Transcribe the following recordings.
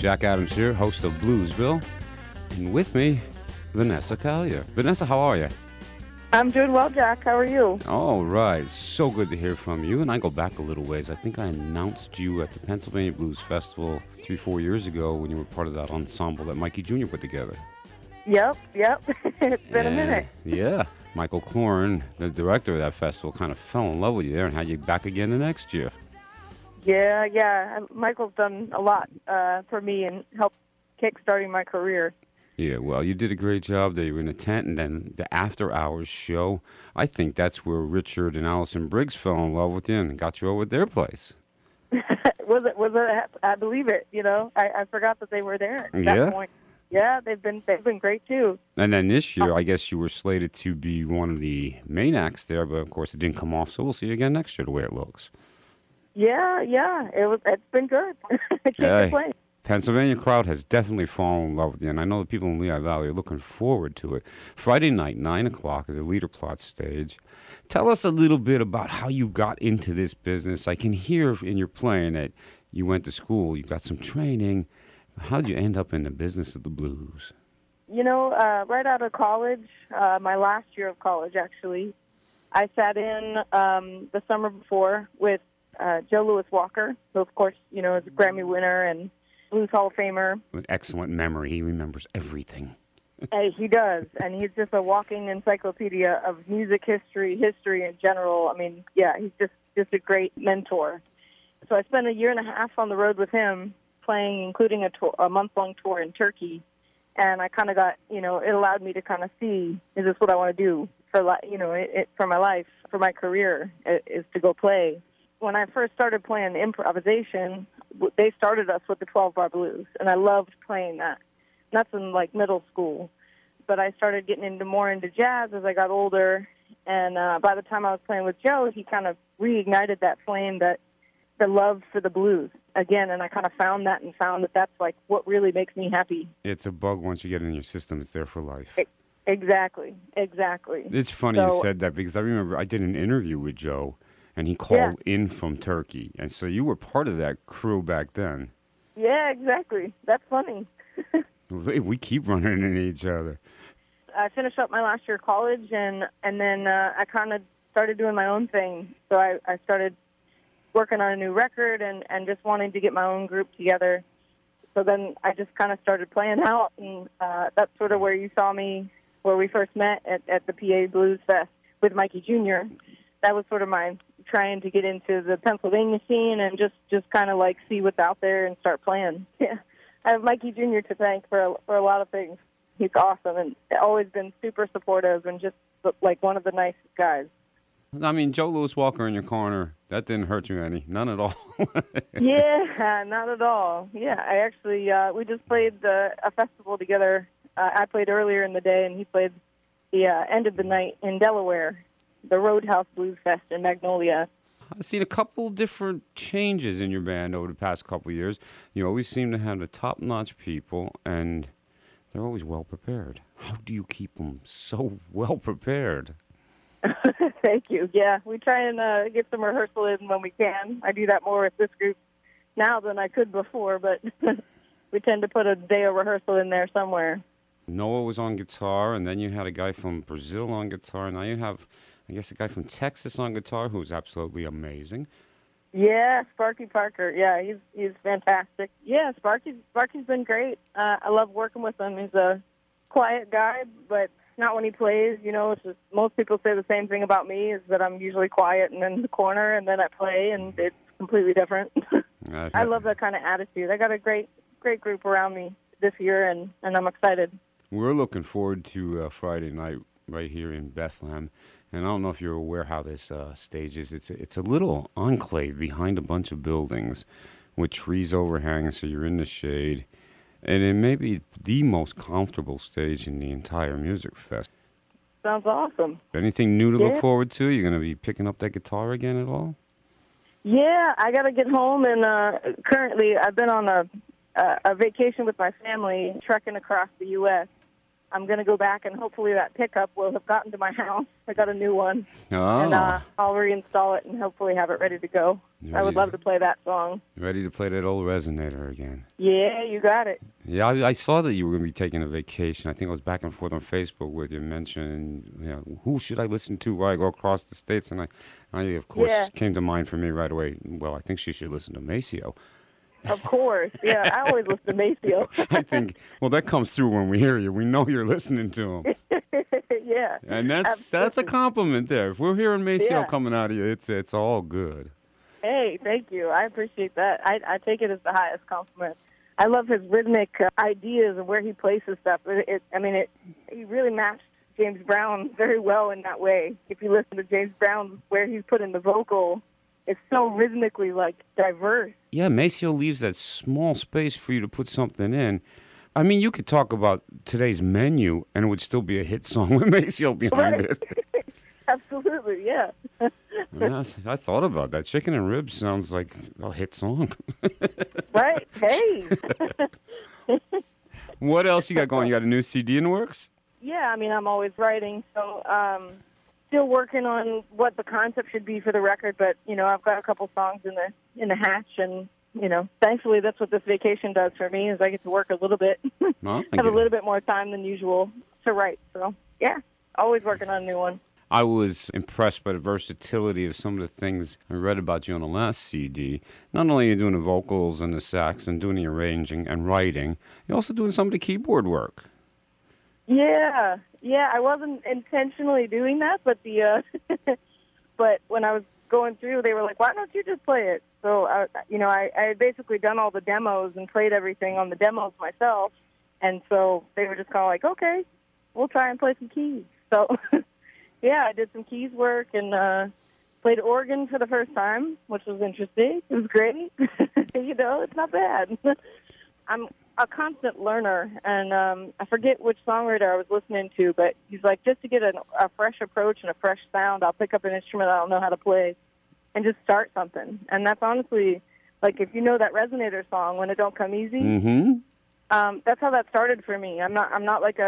Jack Adams here, host of Bluesville, and with me, Vanessa Collier. Vanessa, how are you? I'm doing well, Jack. How are you? All right. So good to hear from you. And I go back a little ways. I think I announced you at the Pennsylvania Blues Festival 3-4 years ago when you were part of that ensemble that Mikey Jr. put together. Yep. It's been a minute. Yeah. Michael Cloran, the director of that festival, kind of fell in love with you there and had you back again the next year. Yeah. Michael's done a lot for me and helped kickstarting my career. Yeah, well, you did a great job there. You were in a tent, and then the after-hours show, I think that's where Richard and Allison Briggs fell in love with you and got you over at their place. Was it? I believe it. You know, I forgot that they were there at that point. Yeah, they've been great too. And then this year, I guess you were slated to be one of the main acts there, but of course it didn't come off. So we'll see you again next year, the way it looks. Yeah, it's been good. I can't complain. Pennsylvania crowd has definitely fallen in love with you, and I know the people in Lehigh Valley are looking forward to it. Friday night, 9 o'clock at the Leader Plot stage. Tell us a little bit about how you got into this business. I can hear in your playing that you went to school, you got some training. How did you end up in the business of the blues? You know, right out of college, my last year of college, actually, I sat in the summer before with Joe Louis Walker, who, of course, you know, is a Grammy winner and Blues Hall of Famer. With excellent memory. He remembers everything. He does, and he's just a walking encyclopedia of music history in general. I mean, yeah, he's just a great mentor. So I spent a year and a half on the road with him, playing, including a month-long tour in Turkey, and I kind of got, you know, it allowed me to kind of see, is this what I want to do for, you know, for my life, for my career, is to go play. When I first started playing improvisation, they started us with the 12-bar blues, and I loved playing that. And that's in, like, middle school. But I started getting more into jazz as I got older, and by the time I was playing with Joe, he kind of reignited that flame, the love for the blues again, and I kind of found that that's, like, what really makes me happy. It's a bug. Once you get it in your system, it's there for life. Exactly. It's funny you said that, because I remember I did an interview with Joe, and he called in from Turkey. And so you were part of that crew back then. Yeah, exactly. That's funny. We keep running into each other. I finished up my last year of college, and then I kind of started doing my own thing. So I started working on a new record and just wanting to get my own group together. So then I just kind of started playing out, and that's sort of where you saw me, where we first met at the PA Blues Fest with Mikey Jr. That was sort of my trying to get into the Pennsylvania scene and just kind of like see what's out there and start playing. Yeah, I have Mikey Jr. to thank for a lot of things. He's awesome and always been super supportive and just like one of the nicest guys. I mean, Joe Louis Walker in your corner, that didn't hurt you any, none at all. Yeah, not at all. Yeah, I actually we just played a festival together. I played earlier in the day and he played the end of the night in Delaware. The Roadhouse Blues Fest in Magnolia. I've seen a couple different changes in your band over the past couple of years. You always seem to have the top-notch people, and they're always well-prepared. How do you keep them so well-prepared? Thank you. Yeah, we try and get some rehearsal in when we can. I do that more with this group now than I could before, but we tend to put a day of rehearsal in there somewhere. Noah was on guitar, and then you had a guy from Brazil on guitar. Now you have, I guess, a guy from Texas on guitar who's absolutely amazing. Yeah, Sparky Parker. Yeah, he's fantastic. Yeah, Sparky's been great. I love working with him. He's a quiet guy, but not when he plays. You know, it's just, most people say the same thing about me, is that I'm usually quiet and in the corner, and then I play, and it's completely different. I love that kind of attitude. I got a great group around me this year, and I'm excited. We're looking forward to Friday night right here in Bethlehem. And I don't know if you're aware how this stage is. It's a little enclave behind a bunch of buildings with trees overhanging, so you're in the shade. And it may be the most comfortable stage in the entire music fest. Sounds awesome. Anything new to look forward to? You're going to be picking up that guitar again at all? Yeah, I got to get home, and currently I've been on a vacation with my family, trekking across the U.S. I'm going to go back, and hopefully that pickup will have gotten to my house. I got a new one, Oh, and I'll reinstall it and hopefully have it ready to go. I would love to play that song. ready to play that old resonator again. Yeah, you got it. Yeah, I saw that you were going to be taking a vacation. I think I was back and forth on Facebook with you mentioning, who should I listen to while I go across the states? And I of course, came to mind for me right away. Well, I think she should listen to Maceo. Of course. Yeah, I always listen to Maceo. I think, well, that comes through when we hear you. We know you're listening to him. Yeah. And that's a compliment there. If we're hearing Maceo Yeah. coming out of you, it's all good. Hey, thank you. I appreciate that. I take it as the highest compliment. I love his rhythmic ideas and where he places stuff. He really matched James Brown very well in that way. If you listen to James Brown, where he's put in the vocal, it's so rhythmically, diverse. Yeah, Maceo leaves that small space for you to put something in. I mean, you could talk about today's menu, and it would still be a hit song with Maceo behind it. Absolutely, yeah. Yeah, I thought about that. Chicken and Ribs sounds like a hit song. Right? Hey. What else you got going? You got a new CD in the works? Yeah, I'm always writing, so still working on what the concept should be for the record, but, I've got a couple songs in the hatch, and, thankfully that's what this vacation does for me, is I get to work a little bit, Well, have a little bit more time than usual to write, so, yeah, always working on a new one. I was impressed by the versatility of some of the things I read about you on the last CD. Not only are you doing the vocals and the sax and doing the arranging and writing, you're also doing some of the keyboard work. Yeah, I wasn't intentionally doing that, but but when I was going through, they were like, "Why don't you just play it?" So I had basically done all the demos and played everything on the demos myself, and so they were just kind of like, "Okay, we'll try and play some keys." So yeah, I did some keys work and played organ for the first time, which was interesting. It was great. It's not bad. I'm a constant learner, and I forget which songwriter I was listening to, but he's like, just to get a fresh approach and a fresh sound, I'll pick up an instrument I don't know how to play and just start something. And that's honestly, if you know that Resonator song, When It Don't Come Easy, that's how that started for me. I'm not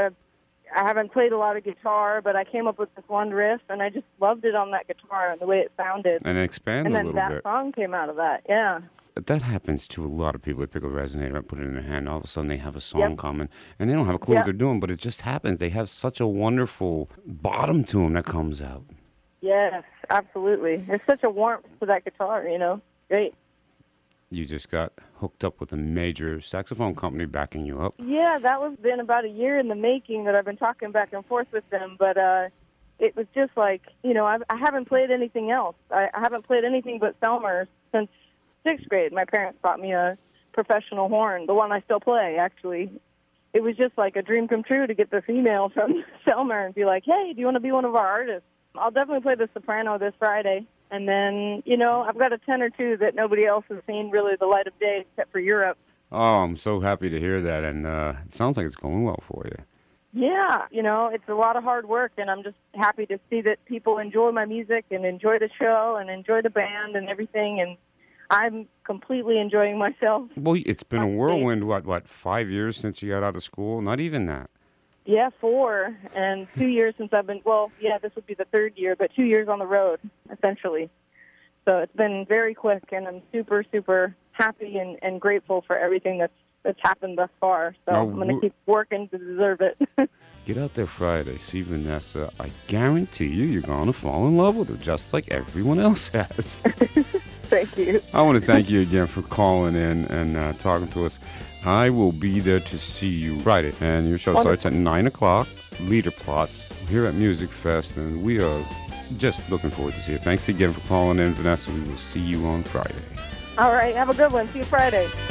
I haven't played a lot of guitar, but I came up with this one riff, and I just loved it on that guitar and the way it sounded. And expand a little bit. And then that bit. song came out of that, yeah. That happens to a lot of people. They pick a resonator and put it in their hand. All of a sudden, they have a song coming, and they don't have a clue what they're doing, but it just happens. They have such a wonderful bottom to them that comes out. Yes, absolutely. There's such a warmth to that guitar, Great. You just got hooked up with a major saxophone company backing you up. Yeah, that was been about a year in the making that I've been talking back and forth with them, but it was just I haven't played anything else. I haven't played anything but Selmer since 6th grade. My parents bought me a professional horn, the one I still play, actually. It was just like a dream come true to get this email from Selmer and be like, hey, do you want to be one of our artists? I'll definitely play the soprano this Friday. And then, I've got a tenor, too, that nobody else has seen really the light of day except for Europe. Oh, I'm so happy to hear that, and it sounds like it's going well for you. Yeah, it's a lot of hard work, and I'm just happy to see that people enjoy my music and enjoy the show and enjoy the band and everything, and I'm completely enjoying myself. Well, it's been a whirlwind, what, 5 years since you got out of school? Not even that. Yeah, 4, and 2 years since I've been, this would be the 3rd year, but 2 years on the road, essentially. So it's been very quick, and I'm super, super happy and grateful for everything that's happened thus far. So I'm going to keep working to deserve it. Get out there Friday, see Vanessa. I guarantee you're going to fall in love with her, just like everyone else has. Thank you. I want to thank you again for calling in and talking to us. I will be there to see you Friday, and your show starts at 9 o'clock, Leader Plots, here at Music Fest, and we are just looking forward to see you. Thanks again for calling in, Vanessa. We will see you on Friday. All right. Have a good one. See you Friday.